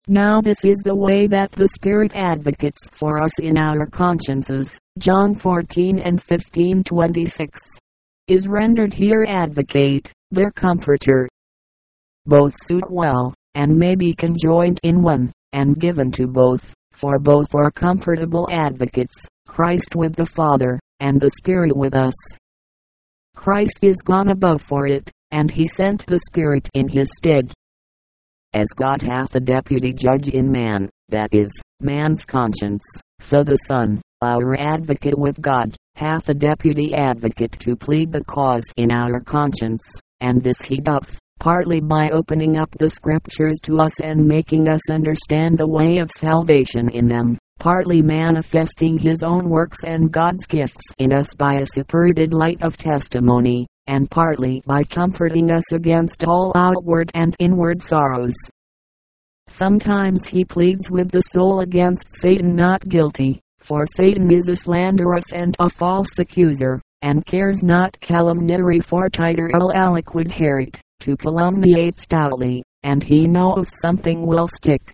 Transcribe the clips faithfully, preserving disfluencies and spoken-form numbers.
Now this is the way that the Spirit advocates for us in our consciences. John fourteen and fifteen twenty-six is rendered here advocate, their comforter. Both suit well, and may be conjoined in one, and given to both, for both are comfortable advocates, Christ with the Father, and the Spirit with us. Christ is gone above for it, and he sent the Spirit in his stead. As God hath a deputy judge in man, that is, man's conscience, so the Son, our advocate with God, hath a deputy advocate to plead the cause in our conscience, and this he doth, partly by opening up the Scriptures to us and making us understand the way of salvation in them, partly manifesting his own works and God's gifts in us by a superted light of testimony, and partly by comforting us against all outward and inward sorrows. Sometimes he pleads with the soul against Satan not guilty, for Satan is a slanderous and a false accuser, and cares not calumniary fortiter aliquid herit, to calumniate stoutly, and he knoweth something will stick.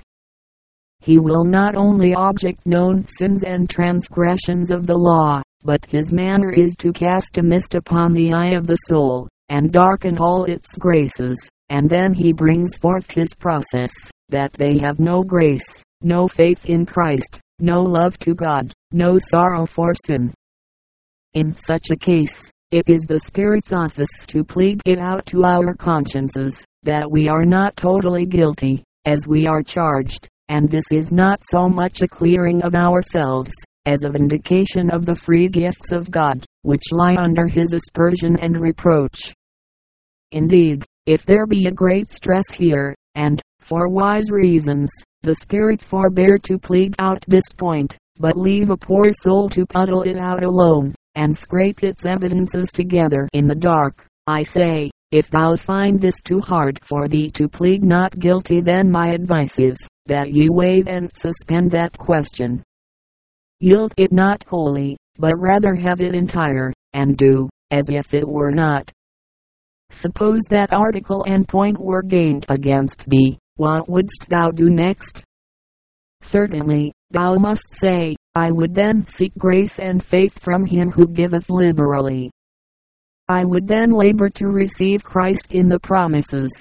He will not only object known sins and transgressions of the law, but his manner is to cast a mist upon the eye of the soul, and darken all its graces, and then he brings forth his process, that they have no grace, no faith in Christ, no love to God, no sorrow for sin. In such a case, it is the Spirit's office to plead it out to our consciences, that we are not totally guilty, as we are charged, and this is not so much a clearing of ourselves, as a vindication of the free gifts of God, which lie under his aspersion and reproach. Indeed, if there be a great stress here, and, for wise reasons, the Spirit forbear to plead out this point, but leave a poor soul to puddle it out alone, and scrape its evidences together in the dark, I say, if thou find this too hard for thee to plead not guilty, then my advice is, that ye waive and suspend that question. Yield it not wholly, but rather have it entire, and do, as if it were not. Suppose that article and point were gained against thee, what wouldst thou do next? Certainly, thou must say, I would then seek grace and faith from him who giveth liberally. I would then labor to receive Christ in the promises.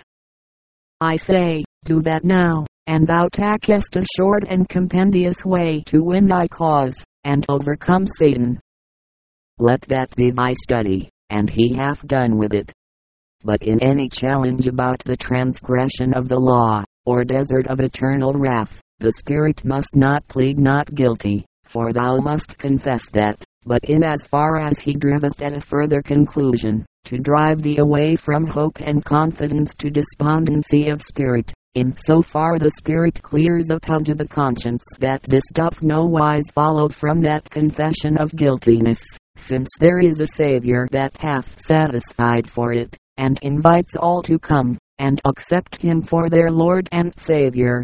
I say, do that now, and thou takest a short and compendious way to win thy cause, and overcome Satan. Let that be thy study, and he hath done with it. But in any challenge about the transgression of the law, or desert of eternal wrath, the Spirit must not plead not guilty, for thou must confess that, but in as far as he driveth at a further conclusion, to drive thee away from hope and confidence to despondency of spirit, in so far the Spirit clears up unto the conscience that this doth no wise follow from that confession of guiltiness, since there is a Saviour that hath satisfied for it, and invites all to come, and accept him for their Lord and Saviour.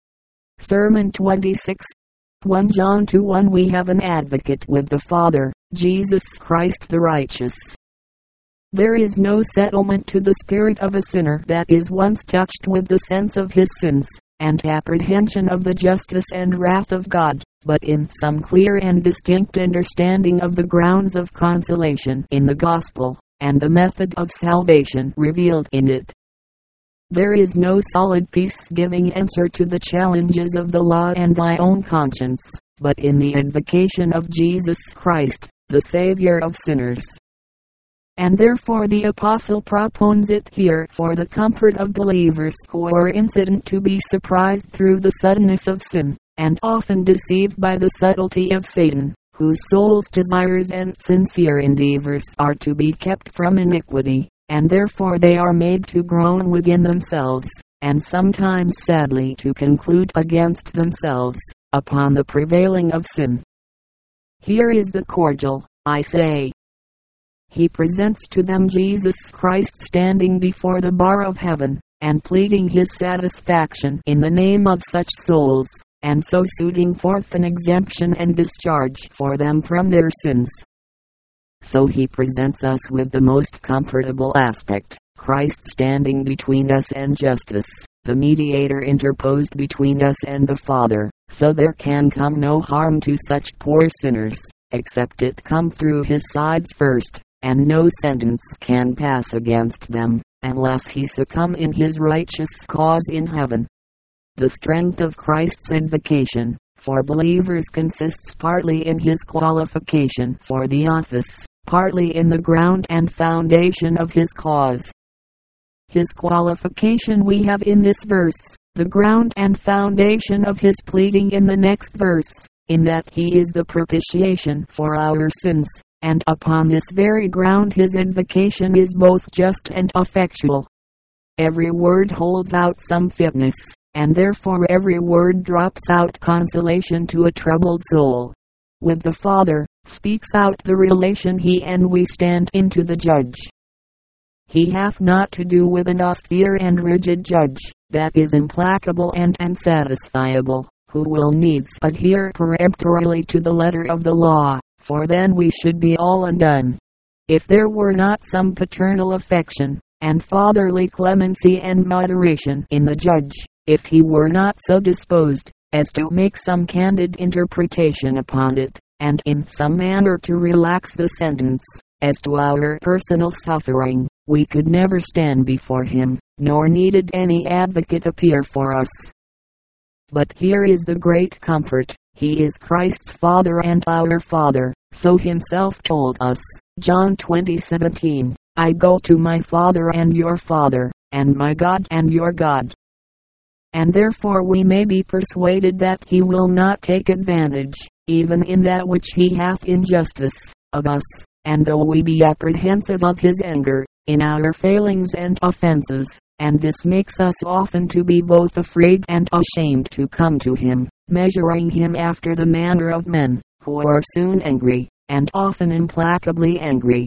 Sermon twenty-six. First John two one We have an advocate with the Father, Jesus Christ the righteous. There is no settlement to the spirit of a sinner that is once touched with the sense of his sins, and apprehension of the justice and wrath of God, but in some clear and distinct understanding of the grounds of consolation in the gospel, and the method of salvation revealed in it. There is no solid peace-giving answer to the challenges of the law and thy own conscience, but in the invocation of Jesus Christ, the Savior of sinners. And therefore the Apostle propounds it here for the comfort of believers who are incident to be surprised through the suddenness of sin, and often deceived by the subtlety of Satan, whose soul's desires and sincere endeavors are to be kept from iniquity, and therefore they are made to groan within themselves, and sometimes sadly to conclude against themselves, upon the prevailing of sin. Here is the cordial, I say. He presents to them Jesus Christ standing before the bar of heaven, and pleading his satisfaction in the name of such souls, and so suiting forth an exemption and discharge for them from their sins. so he presents us with the most comfortable aspect, Christ standing between us and justice, the mediator interposed between us and the Father, so there can come no harm to such poor sinners, except it come through his sides first, and no sentence can pass against them, unless he succumb in his righteous cause in heaven. The strength of Christ's invocation for believers consists partly in his qualification for the office, partly in the ground and foundation of his cause. His qualification we have in this verse, the ground and foundation of his pleading in the next verse, in that he is the propitiation for our sins, and upon this very ground his invocation is both just and effectual. Every word holds out some fitness, and therefore every word drops out consolation to a troubled soul. With the Father, speaks out the relation he and we stand into the judge. He hath not to do with an austere and rigid judge, that is implacable and unsatisfiable, who will needs adhere peremptorily to the letter of the law, for then we should be all undone. If there were not some paternal affection, and fatherly clemency and moderation in the judge, if he were not so disposed as to make some candid interpretation upon it, and in some manner to relax the sentence, as to our personal suffering, we could never stand before him, nor needed any advocate appear for us. But here is the great comfort, he is Christ's Father and our Father, so himself told us, John twenty seventeen, I go to my Father and your Father, and my God and your God. And therefore we may be persuaded that he will not take advantage, even in that which he hath in justice, of us, and though we be apprehensive of his anger, in our failings and offenses, and this makes us often to be both afraid and ashamed to come to him, measuring him after the manner of men, who are soon angry, and often implacably angry.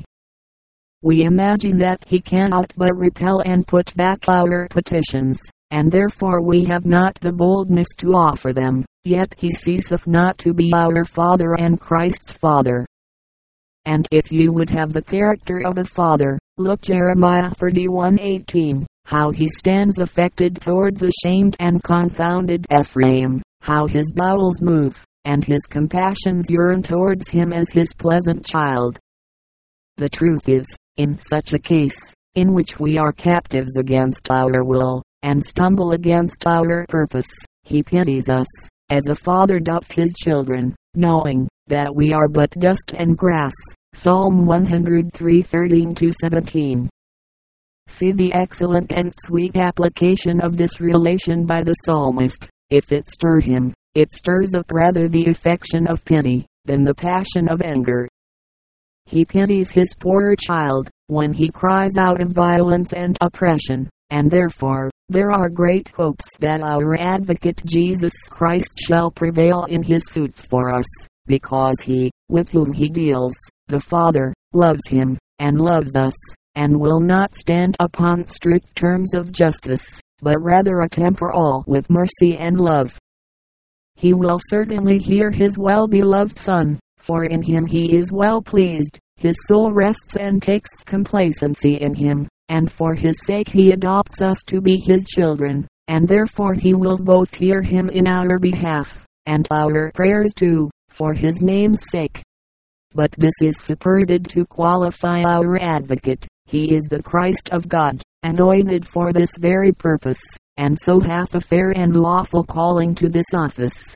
We imagine that he cannot but repel and put back our petitions, and therefore we have not the boldness to offer them, yet he ceaseth not to be our Father and Christ's Father. And if you would have the character of a father, look Jeremiah thirty-one eighteen, how he stands affected towards ashamed and confounded Ephraim, how his bowels move, and his compassions yearn towards him as his pleasant child. The truth is, in such a case, in which we are captives against our will, and stumble against our purpose, he pities us, as a father doth his children, knowing that we are but dust and grass. Psalm one oh three thirteen to seventeen. See the excellent and sweet application of this relation by the psalmist. If it stir him, it stirs up rather the affection of pity, than the passion of anger. He pities his poor child, when he cries out of violence and oppression, and therefore, there are great hopes that our advocate Jesus Christ shall prevail in his suits for us, because he, with whom he deals, the Father, loves him, and loves us, and will not stand upon strict terms of justice, but rather attemper all with mercy and love. He will certainly hear his well-beloved Son, for in him he is well pleased, his soul rests and takes complacency in him, and for his sake he adopts us to be his children, and therefore he will both hear him in our behalf, and our prayers too, for his name's sake. But this is superted to qualify our advocate, he is the Christ of God, anointed for this very purpose, and so hath a fair and lawful calling to this office.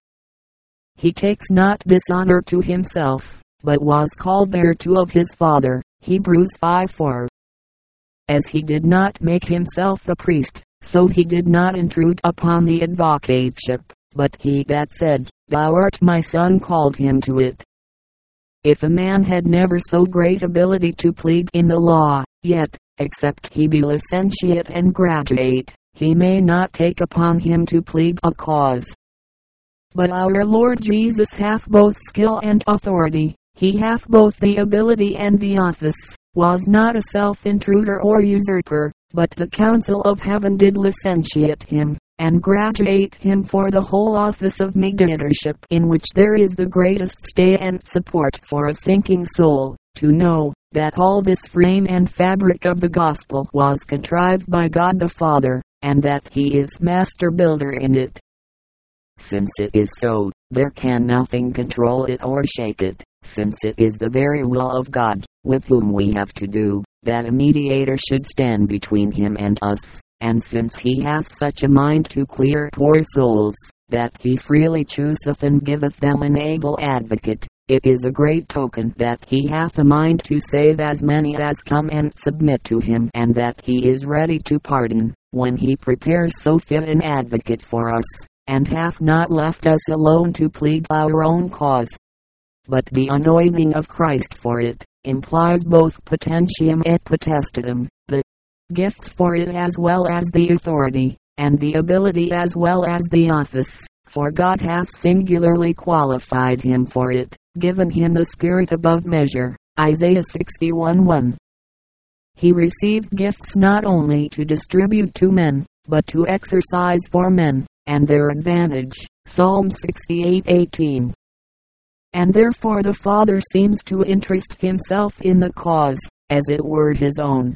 He takes not this honor to himself, but was called thereto of his Father, Hebrews five four. As he did not make himself a priest, so he did not intrude upon the advocateship, but he that said, Thou art my Son, called him to it. If a man had never so great ability to plead in the law, yet, except he be licentiate and graduate, he may not take upon him to plead a cause. But our Lord Jesus hath both skill and authority, he hath both the ability and the office, was not a self-intruder or usurper, but the council of heaven did licentiate him, and graduate him for the whole office of mediatorship, in which there is the greatest stay and support for a sinking soul, to know that all this frame and fabric of the gospel was contrived by God the Father, and that He is master builder in it. Since it is so, there can nothing control it or shake it, since it is the very will of God, with whom we have to do, that a mediator should stand between Him and us, and since He hath such a mind to clear poor souls, that He freely chooseth and giveth them an able advocate, it is a great token that He hath a mind to save as many as come and submit to Him, and that He is ready to pardon, when He prepares so fit an advocate for us, and hath not left us alone to plead our own cause. But the anointing of Christ for it, implies both potentiam et potestatem, the gifts for it as well as the authority, and the ability as well as the office, for God hath singularly qualified him for it, given him the Spirit above measure. Isaiah sixty-one one. He received gifts not only to distribute to men, but to exercise for men, and their advantage. Psalm sixty-eight eighteen. And therefore the Father seems to interest himself in the cause, as it were his own.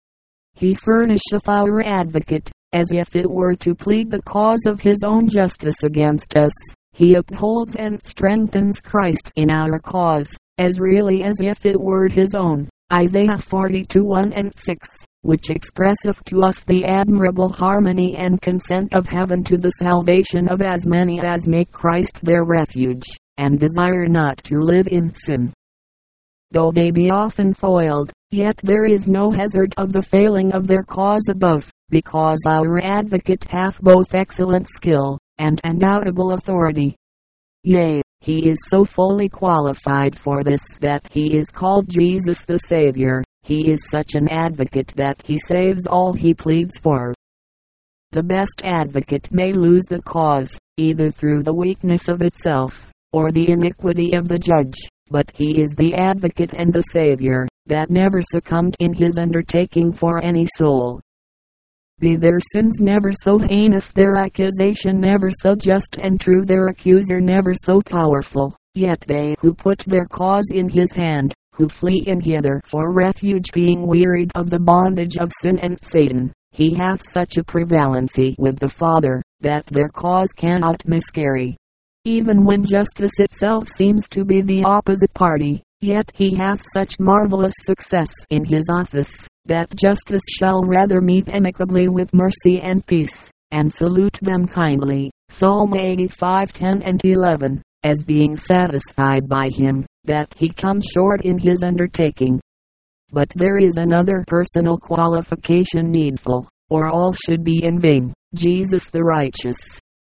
He furnisheth our advocate, as if it were to plead the cause of his own justice against us. He upholds and strengthens Christ in our cause, as really as if it were his own. Isaiah forty-two one and six, which expresseth to us the admirable harmony and consent of heaven to the salvation of as many as make Christ their refuge, and desire not to live in sin. Though they be often foiled, yet there is no hazard of the failing of their cause above, because our advocate hath both excellent skill, and undoubtable authority. Yea, he is so fully qualified for this that he is called Jesus the Savior. He is such an advocate that he saves all he pleads for. The best advocate may lose the cause, either through the weakness of itself, or the iniquity of the judge, but he is the advocate and the Savior, that never succumbed in his undertaking for any soul. Be their sins never so heinous, their accusation never so just and true, their accuser never so powerful, yet they who put their cause in his hand, who flee in hither for refuge, being wearied of the bondage of sin and Satan, he hath such a prevalency with the Father, that their cause cannot miscarry. Even when justice itself seems to be the opposite party, yet he hath such marvelous success in his office, that justice shall rather meet amicably with mercy and peace, and salute them kindly. Psalm eighty-five ten and eleven, as being satisfied by him, that he comes short in his undertaking. But there is another personal qualification needful, or all should be in vain, Jesus the righteous.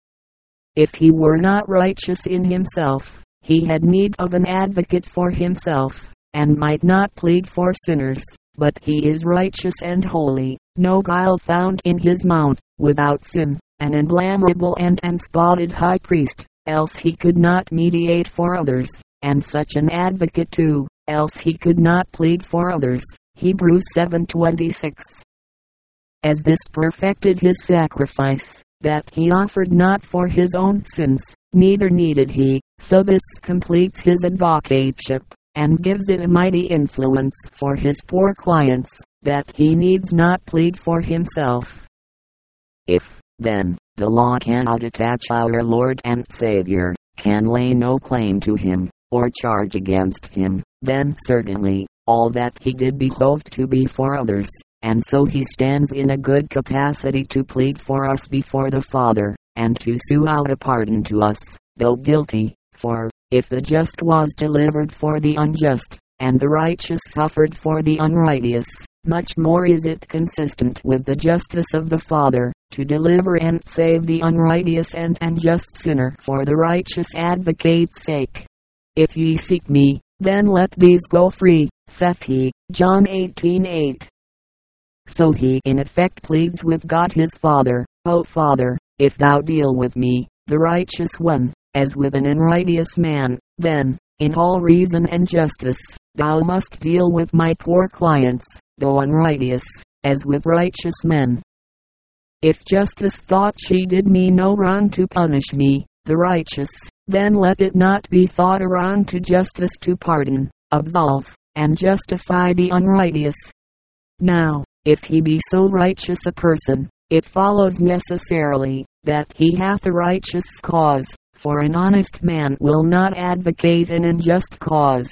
If he were not righteous in himself, he had need of an advocate for himself, and might not plead for sinners. But he is righteous and holy, no guile found in his mouth, without sin, an unblameable and unspotted high priest, else he could not mediate for others, and such an advocate too, else he could not plead for others. Hebrews seven twenty-six. As this perfected his sacrifice, that he offered not for his own sins, neither needed he, so this completes his advocateship, and gives it a mighty influence for his poor clients, that he needs not plead for himself. If, then, the law cannot attach our Lord and Savior, can lay no claim to him, or charge against him, then certainly, all that he did behoved to be for others, and so he stands in a good capacity to plead for us before the Father, and to sue out a pardon to us, though guilty, for, if the just was delivered for the unjust, and the righteous suffered for the unrighteous, much more is it consistent with the justice of the Father, to deliver and save the unrighteous and unjust sinner for the righteous advocate's sake. If ye seek me, then let these go free, saith he. John eighteen eight. So he in effect pleads with God his Father, O Father, if thou deal with me, the righteous one, as with an unrighteous man, then, in all reason and justice, thou must deal with my poor clients, though unrighteous, as with righteous men. If justice thought she did me no wrong to punish me, the righteous, then let it not be thought a wrong to justice to pardon, absolve, and justify the unrighteous. Now, if he be so righteous a person, it follows necessarily that he hath a righteous cause, for an honest man will not advocate an unjust cause.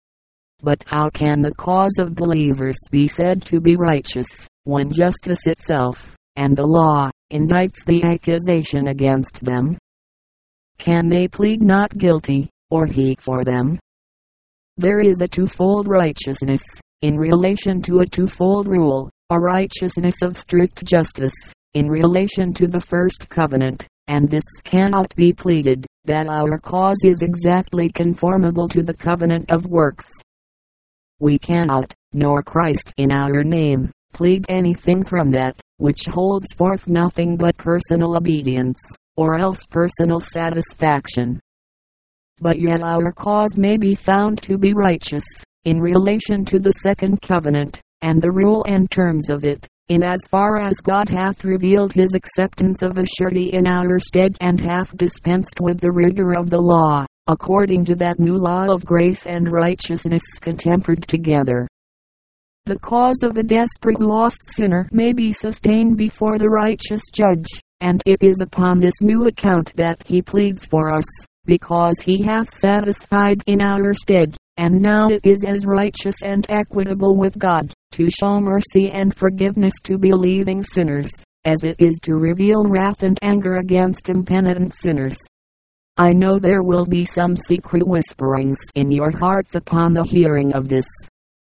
But how can the cause of believers be said to be righteous, when justice itself, and the law, indicts the accusation against them? Can they plead not guilty, or he for them? There is a twofold righteousness, in relation to a twofold rule, a righteousness of strict justice, in relation to the first covenant, and this cannot be pleaded, that our cause is exactly conformable to the covenant of works. We cannot, nor Christ in our name, plead anything from that, which holds forth nothing but personal obedience, or else personal satisfaction. But yet our cause may be found to be righteous, in relation to the second covenant, and the rule and terms of it, in as far as God hath revealed his acceptance of a surety in our stead, and hath dispensed with the rigor of the law, according to that new law of grace and righteousness contempered together. The cause of a desperate lost sinner may be sustained before the righteous judge, and it is upon this new account that he pleads for us, because he hath satisfied in our stead, and now it is as righteous and equitable with God, to show mercy and forgiveness to believing sinners, as it is to reveal wrath and anger against impenitent sinners. I know there will be some secret whisperings in your hearts upon the hearing of this.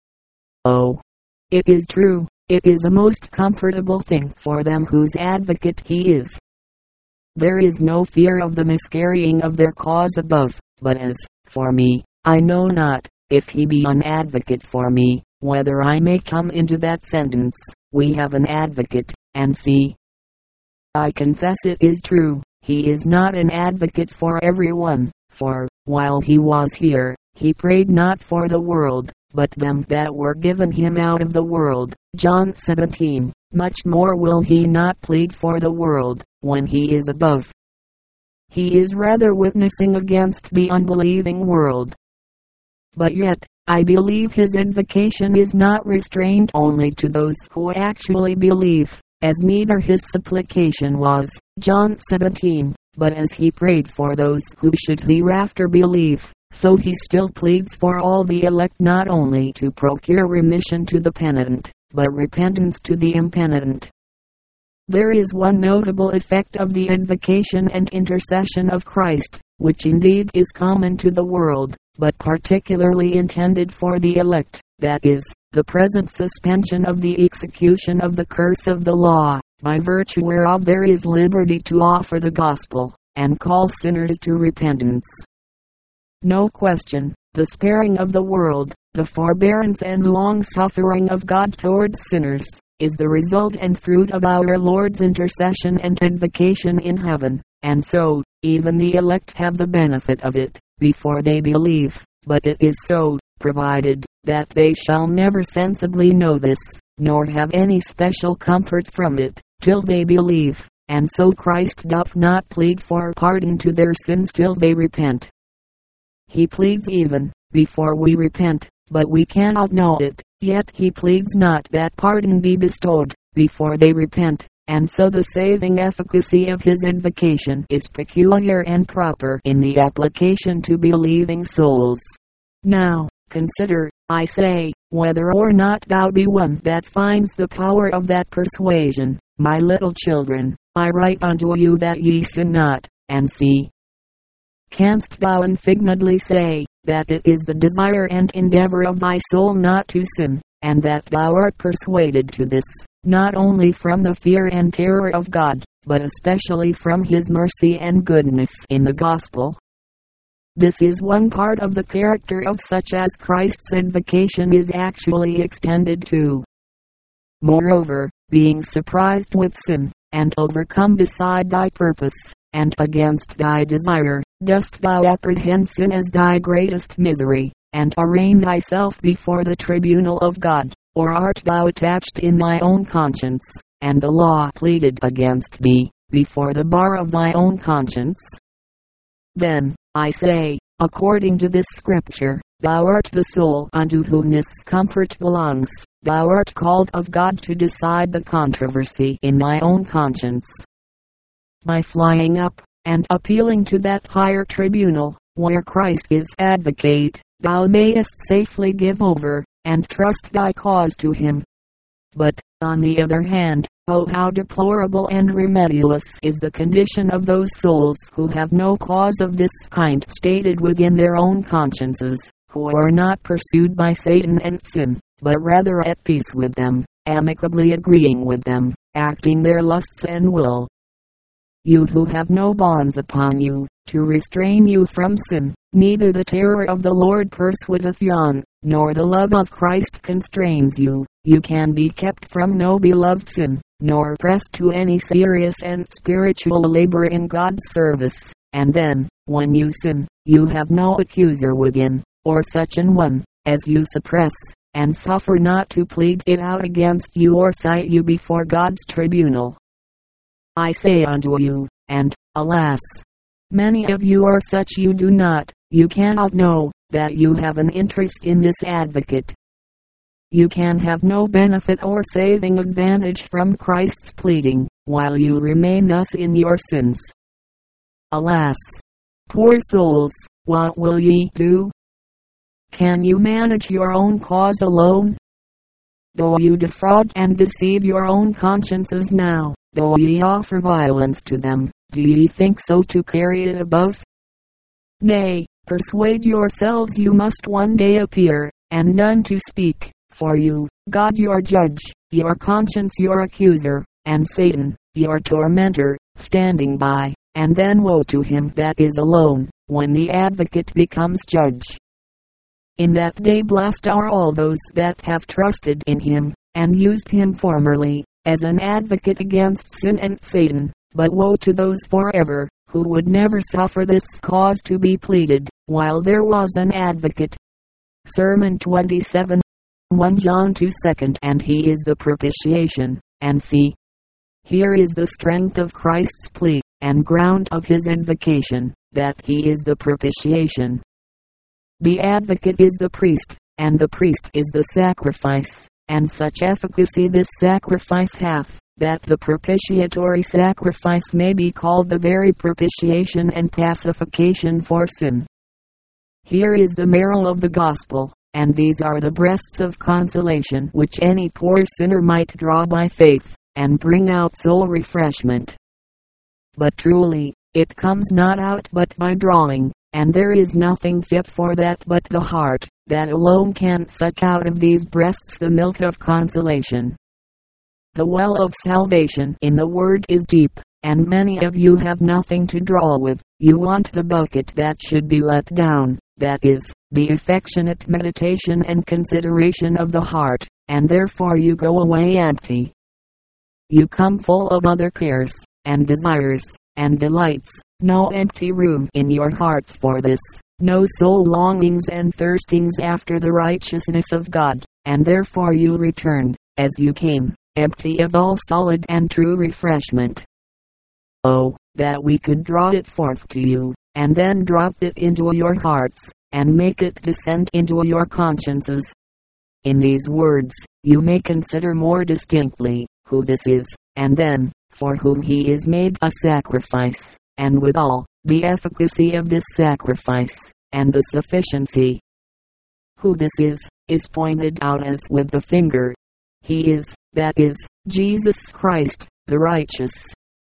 Oh, it is true, it is a most comfortable thing for them whose advocate he is. There is no fear of the miscarrying of their cause above, but as for me, I know not, if he be an advocate for me, whether I may come into that sentence, we have an advocate, and see. I confess it is true, he is not an advocate for everyone, for, while he was here, he prayed not for the world, but them that were given him out of the world. John seventeen. Much more will he not plead for the world, when he is above. He is rather witnessing against the unbelieving world. But yet, I believe his invocation is not restrained only to those who actually believe, as neither his supplication was, John seventeen, but as he prayed for those who should hereafter believe, so he still pleads for all the elect, not only to procure remission to the penitent, but repentance to the impenitent. There is one notable effect of the invocation and intercession of Christ, which indeed is common to the world, but particularly intended for the elect, that is, the present suspension of the execution of the curse of the law, by virtue whereof there is liberty to offer the gospel, and call sinners to repentance. No question, the sparing of the world, the forbearance and long-suffering of God towards sinners, is the result and fruit of our Lord's intercession and invocation in heaven, and so, even the elect have the benefit of it, before they believe, but it is so, provided, that they shall never sensibly know this, nor have any special comfort from it, till they believe, and so Christ doth not plead for pardon to their sins till they repent. He pleads even, before we repent, but we cannot know it, yet he pleads not that pardon be bestowed, before they repent, and so the saving efficacy of his invocation is peculiar and proper in the application to believing souls. Now, consider, I say, whether or not thou be one that finds the power of that persuasion. My little children, I write unto you that ye sin not, and see. Canst thou indignantly say, that it is the desire and endeavor of thy soul not to sin, and that thou art persuaded to this, not only from the fear and terror of God, but especially from his mercy and goodness in the gospel? This is one part of the character of such as Christ's invocation is actually extended to. Moreover, being surprised with sin, and overcome beside thy purpose, and against thy desire, dost thou apprehend sin as thy greatest misery, and arraign thyself before the tribunal of God, or art thou attached in thy own conscience, and the law pleaded against thee, before the bar of thy own conscience? Then, I say, according to this scripture, thou art the soul unto whom this comfort belongs. Thou art called of God to decide the controversy in thy own conscience. By flying up, and appealing to that higher tribunal, where Christ is advocate, thou mayest safely give over, and trust thy cause to him. But, on the other hand, oh how deplorable and remedialous is the condition of those souls who have no cause of this kind stated within their own consciences, who are not pursued by Satan and sin, but rather at peace with them, amicably agreeing with them, acting their lusts and will. You who have no bonds upon you, to restrain you from sin, neither the terror of the Lord persuadeth you, nor the love of Christ constrains you, you can be kept from no beloved sin, nor pressed to any serious and spiritual labor in God's service. And then, when you sin, you have no accuser within, or such an one, as you suppress, and suffer not to plead it out against you or cite you before God's tribunal. I say unto you, and, alas, many of you are such, you do not, you cannot know, that you have an interest in this advocate. You can have no benefit or saving advantage from Christ's pleading, while you remain thus in your sins. Alas, poor souls, what will ye do? Can you manage your own cause alone? Though you defraud and deceive your own consciences now, though ye offer violence to them, do ye think so to carry it above? Nay, persuade yourselves you must one day appear, and none to speak, for you, God your judge, your conscience your accuser, and Satan, your tormentor, standing by, and then woe to him that is alone, when the advocate becomes judge. In that day blessed are all those that have trusted in him, and used him formerly, as an advocate against sin and Satan, but woe to those forever, who would never suffer this cause to be pleaded, while there was an advocate. Sermon twenty-seven, First John two second. And he is the propitiation, and see, here is the strength of Christ's plea, and ground of his invocation, that he is the propitiation. The advocate is the priest, and the priest is the sacrifice, and such efficacy this sacrifice hath, that the propitiatory sacrifice may be called the very propitiation and pacification for sin. Here is the marrow of the gospel, and these are the breasts of consolation which any poor sinner might draw by faith, and bring out soul refreshment. But truly, it comes not out but by drawing, and there is nothing fit for that but the heart, that alone can suck out of these breasts the milk of consolation. The well of salvation in the word is deep, and many of you have nothing to draw with. You want the bucket that should be let down, that is, the affectionate meditation and consideration of the heart, and therefore you go away empty. You come full of other cares, and desires, and delights, no empty room in your hearts for this, no soul longings and thirstings after the righteousness of God, and therefore you return, as you came, empty of all solid and true refreshment. Oh, that we could draw it forth to you, and then drop it into your hearts, and make it descend into your consciences. In these words, you may consider more distinctly, who this is, and then, for whom he is made a sacrifice, and withal, the efficacy of this sacrifice, and the sufficiency. Who this is, is pointed out as with the finger. He is, that is, Jesus Christ, the righteous.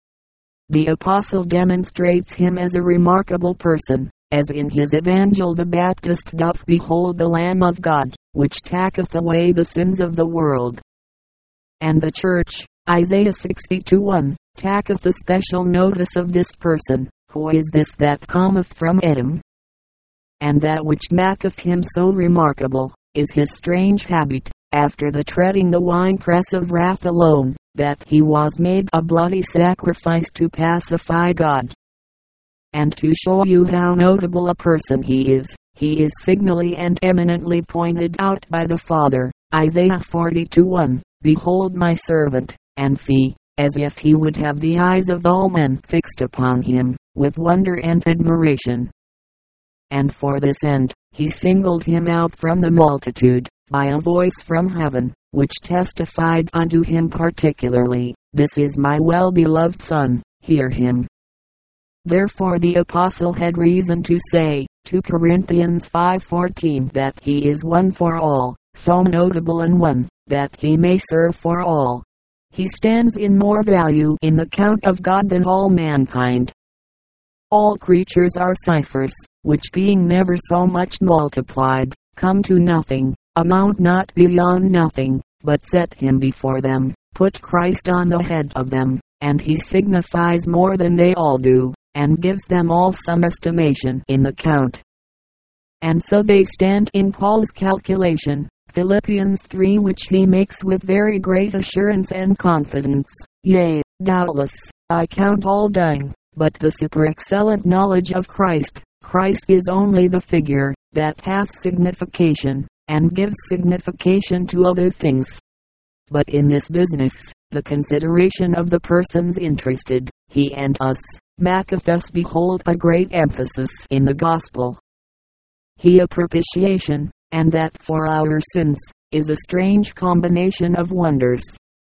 The apostle demonstrates him as a remarkable person, as in his Evangel the Baptist doth behold the Lamb of God, which taketh away the sins of the world. And the church, Isaiah sixty-two one, taketh a special notice of this person. Who is this that cometh from Edom? And that which maketh him so remarkable, is his strange habit, after the treading the winepress of wrath alone, that he was made a bloody sacrifice to pacify God. And to show you how notable a person he is, he is signally and eminently pointed out by the Father, Isaiah forty-two one, Behold my servant, and see, as if he would have the eyes of all men fixed upon him, with wonder and admiration. and for this end, he singled him out from the multitude, by a voice from heaven, which testified unto him particularly, This is my well-beloved Son, hear him. Therefore the apostle had reason to say, two Corinthians five fourteen, that he is one for all, so notable an one, that he may serve for all. He stands in more value in the count of God than all mankind. All creatures are ciphers, which being never so much multiplied, come to nothing, amount not beyond nothing, but set him before them, put Christ on the head of them, and he signifies more than they all do, and gives them all some estimation in the count. And so they stand in Paul's calculation, Philippians three, which he makes with very great assurance and confidence, Yea, doubtless, I count all dung, but the superexcellent knowledge of Christ. Christ is only the figure, that hath signification, and gives signification to other things. But in this business, the consideration of the persons interested, he and us, manifest behold a great emphasis in the gospel. He a propitiation, and that for our sins, is a strange combination of wonders.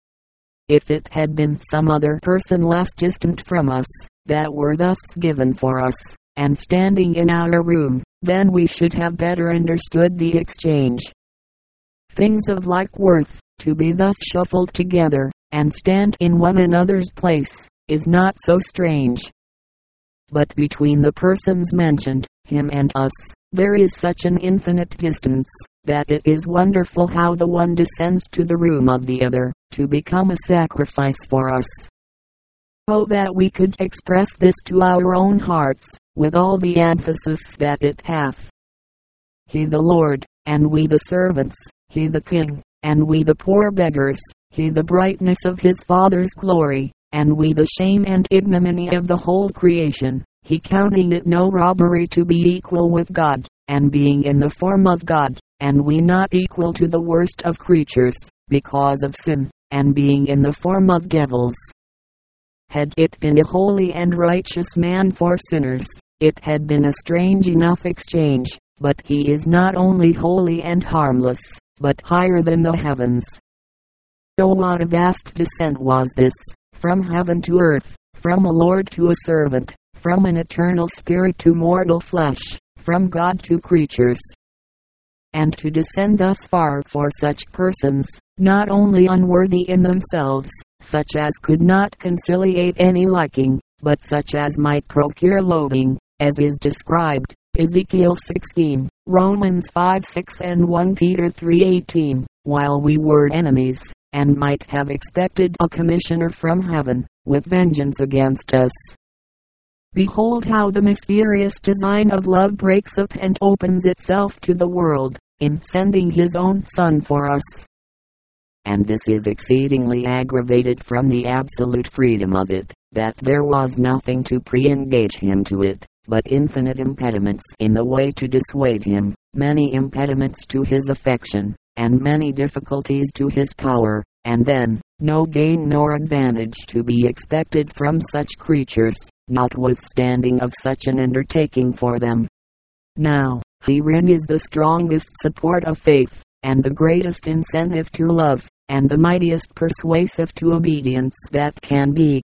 If it had been some other person less distant from us, that were thus given for us, and standing in our room, then we should have better understood the exchange. Things of like worth, to be thus shuffled together, and stand in one another's place, is not so strange. But between the persons mentioned, him and us, there is such an infinite distance, that it is wonderful how the one descends to the room of the other, to become a sacrifice for us. Oh, that we could express this to our own hearts, with all the emphasis that it hath. He the Lord, and we the servants, he the King, and we the poor beggars, he the brightness of his Father's glory, and we the shame and ignominy of the whole creation, he counting it no robbery to be equal with God, and being in the form of God, and we not equal to the worst of creatures, because of sin, and being in the form of devils. Had it been a holy and righteous man for sinners, it had been a strange enough exchange, but he is not only holy and harmless, but higher than the heavens. Oh, what a vast descent was this, from heaven to earth, from a Lord to a servant, from an eternal spirit to mortal flesh, from God to creatures. And to descend thus far for such persons, not only unworthy in themselves, such as could not conciliate any liking, but such as might procure loathing, as is described, Ezekiel sixteen, Romans five six and First Peter three eighteen, while we were enemies, and might have expected a commissioner from heaven, with vengeance against us. Behold how the mysterious design of love breaks up and opens itself to the world, in sending his own Son for us. And this is exceedingly aggravated from the absolute freedom of it, that there was nothing to pre-engage him to it, but infinite impediments in the way to dissuade him, many impediments to his affection, and many difficulties to his power, and then, no gain nor advantage to be expected from such creatures, notwithstanding of such an undertaking for them. Now, herein is the strongest support of faith, and the greatest incentive to love, and the mightiest persuasive to obedience that can be.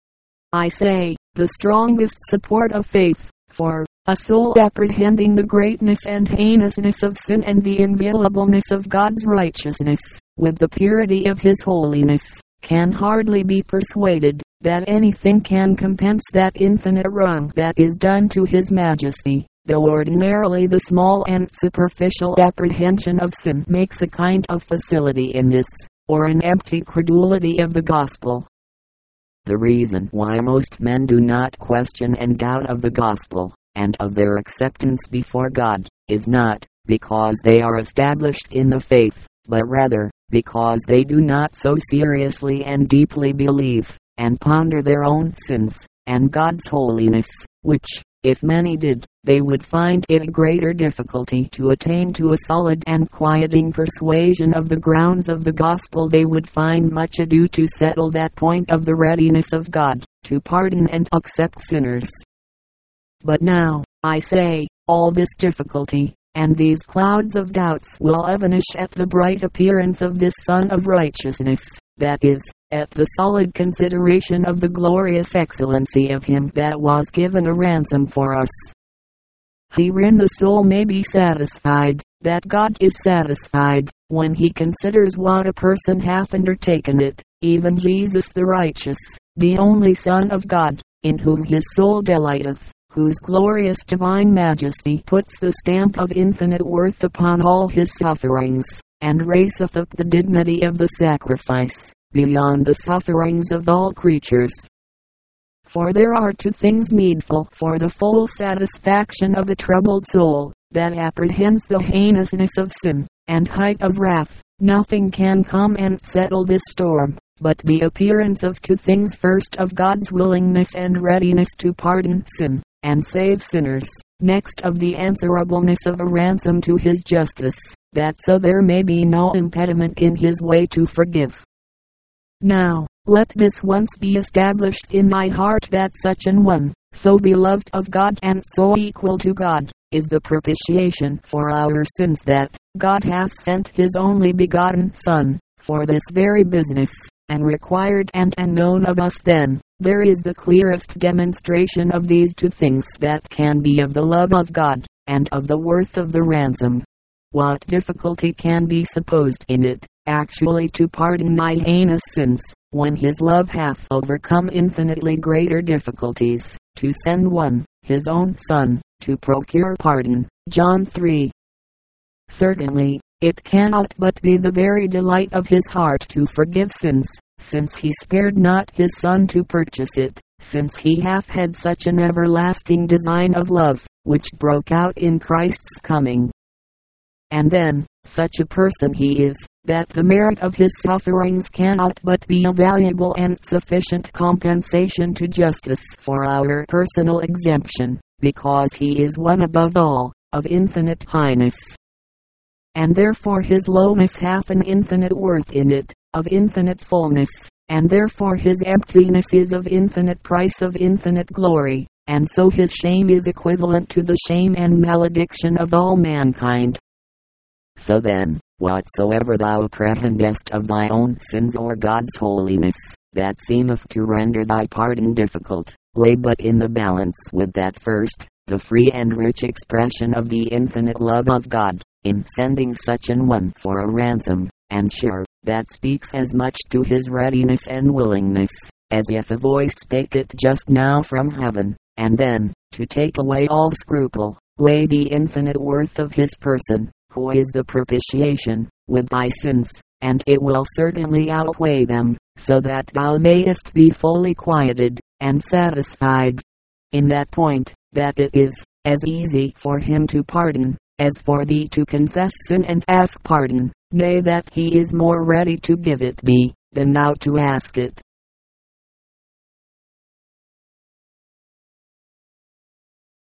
I say, the strongest support of faith, for a soul apprehending the greatness and heinousness of sin and the inviolableness of God's righteousness, with the purity of his holiness, can hardly be persuaded that anything can compense that infinite wrong that is done to his majesty, though ordinarily the small and superficial apprehension of sin makes a kind of facility in this, or an empty credulity of the gospel. The reason why most men do not question and doubt of the gospel, and of their acceptance before God, is not because they are established in the faith, but rather, because they do not so seriously and deeply believe, and ponder their own sins, and God's holiness, which, if many did, they would find it a greater difficulty to attain to a solid and quieting persuasion of the grounds of the gospel. They would find much ado to settle that point of the readiness of God, to pardon and accept sinners. But now, I say, all this difficulty, and these clouds of doubts will evanish at the bright appearance of this Sun of Righteousness, that is, at the solid consideration of the glorious excellency of Him that was given a ransom for us. Herein the soul may be satisfied, that God is satisfied, when He considers what a person hath undertaken it, even Jesus the righteous, the only Son of God, in whom His soul delighteth, whose glorious divine majesty puts the stamp of infinite worth upon all His sufferings, and raiseth up the dignity of the sacrifice, beyond the sufferings of all creatures. For there are two things needful for the full satisfaction of a troubled soul, that apprehends the heinousness of sin, and height of wrath. Nothing can come and settle this storm, but the appearance of two things: first, of God's willingness and readiness to pardon sin, and save sinners; next, of the answerableness of a ransom to His justice, that so there may be no impediment in His way to forgive. Now, let this once be established in thy heart, that such an one, so beloved of God and so equal to God, is the propitiation for our sins, that God hath sent His only begotten Son, for this very business, and required and unknown of us. Then, there is the clearest demonstration of these two things that can be of the love of God, and of the worth of the ransom. What difficulty can be supposed in it, actually to pardon my heinous sins, when His love hath overcome infinitely greater difficulties, to send one, His own Son, to procure pardon? John three. Certainly, it cannot but be the very delight of His heart to forgive sins, since He spared not His Son to purchase it, since He hath had such an everlasting design of love, which broke out in Christ's coming. And then, such a person He is, that the merit of His sufferings cannot but be a valuable and sufficient compensation to justice for our personal exemption, because He is one above all, of infinite highness. And therefore His lowness hath an infinite worth in it, of infinite fullness, and therefore His emptiness is of infinite price, of infinite glory, and so His shame is equivalent to the shame and malediction of all mankind. So then, whatsoever thou apprehendest of thy own sins or God's holiness, that seemeth to render thy pardon difficult, lay but in the balance with that first, the free and rich expression of the infinite love of God, in sending such an one for a ransom, and sure, that speaks as much to His readiness and willingness, as if a voice spake it just now from heaven. And then, to take away all scruple, lay the infinite worth of His person, who is the propitiation, with thy sins, and it will certainly outweigh them, so that thou mayest be fully quieted, and satisfied in that point, that it is as easy for Him to pardon, as for thee to confess sin and ask pardon, nay, that He is more ready to give it thee, than thou to ask it.